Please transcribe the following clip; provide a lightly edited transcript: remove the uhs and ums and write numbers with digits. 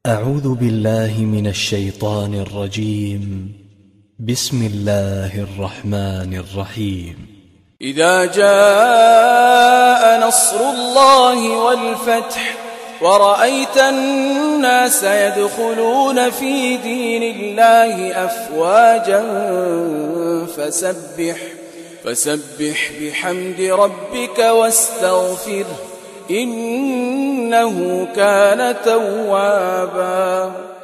أعوذ بالله من الشيطان الرجيم. بسم الله الرحمن الرحيم. إذا جاء نصر الله والفتح ورأيت الناس يدخلون في دين الله أفواجا فسبح بحمد ربك واستغفره إنه كان توابا.